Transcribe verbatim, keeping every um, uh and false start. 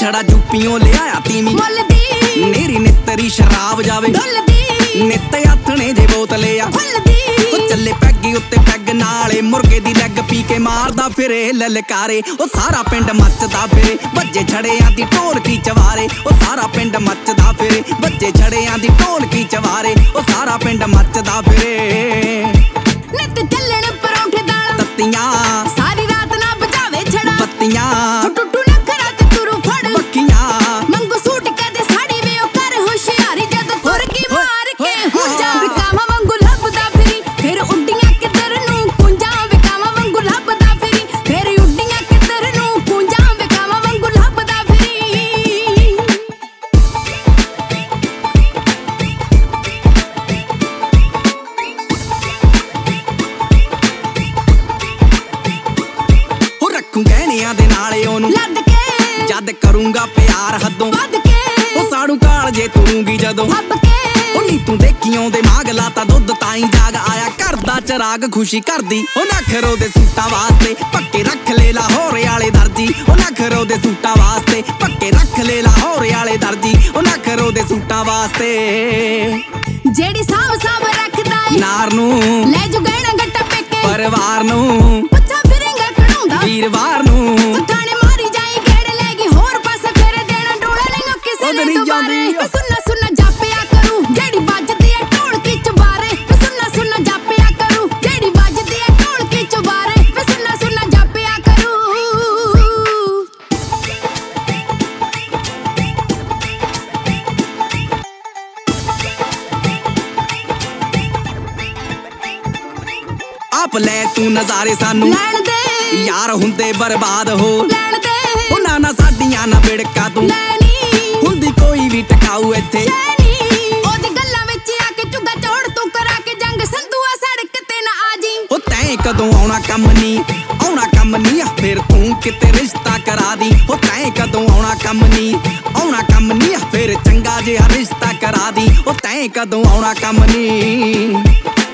छड़ा यूपीओ ले आया तीमी नेरी नितरी शराब जावे नित आथने जे बोतले आ चले पैगी उत्ते पैग नाले मुर्गे दी लैग पी के मारदा फिरे ललकारे ओ सारा पिंड मचदा फिरे बज्जे छड़ियां दी ढोलकी चवारे ओ सारा पिंड मचदा फिरे बज्जे छड़ियां दी ढोलकी चवारे ओ सारा पिंड मचदा फिरे नित चलण परौंठे दाल तत्तियां सारी रात ना बजावे छड़ा बत्तियां टुटू नखरा ते तुरू फड़ बक्कियां मंगू सूट के दे साड़ी वे ओ कर होशियारी जद थुर की मार के हो जा विकावा वांगू लभदा फिरी फिर उड्डियां किधर नूं कुंजा विकावा वांगू लभदा फिरी फिर उड्डियां किधर नूं कुंजा विकावा वांगू लभदा फिरी हो रखूं गहनियां दे नाले ओनू लद के जद करूंगा प्यार हदों वध के ओ साड़ू काल जे तुरूंगी जदों हब के नी तू देखियों दे माग लाता दुध ताई जाग आया करदा चराग खुशी करदी ओ नखरो दे सूटा वास्ते पक्के रख ले लाहौर आले दर्जी ओ नखरो दे सूटा वास्ते पक्के रख ले लाहौर आले दर्जी ओ नखरो दे सूटा वास्ते जेड़ी साव साव रखदा है नार नू ले जो गहना गट्टा पेके परिवार नू पछा फिरेंगा कणौंदा वीरवार नू थाने मारी जाई गेड़ लेगी होर पासे फेरे देना डोला नहीं किसे ने दोबारे सुनना सुनना जापिया करूं जेड़ी बजदी है ढोलकी चबारे सुनना सुनना जापिया करूं जेड़ी बजदी है ढोलकी चबारे सुनना सुनना जापिया करूं आप ले तू नजारे सानू लैण दे यार हुंदे बर्बाद हो लैण दे ओ ना ना साडियां ना बिड़का तू लैनी हुंदी कोई भी टकाऊ इत्थे लैनी ओदी गल्लां विच आके चुगा चोड़ तू करा के जंग संधूआ सड़क ते ना आ जी ओ तैं कदों आउणा कम नी आउणा कम नी फिर तू किते रिश्ता करा दी ओ तैं कदों आउणा कम नी आउणा कम नी फिर चंगा जिहा रिश्ता करा दी ओ तैं कदों आउणा कम नी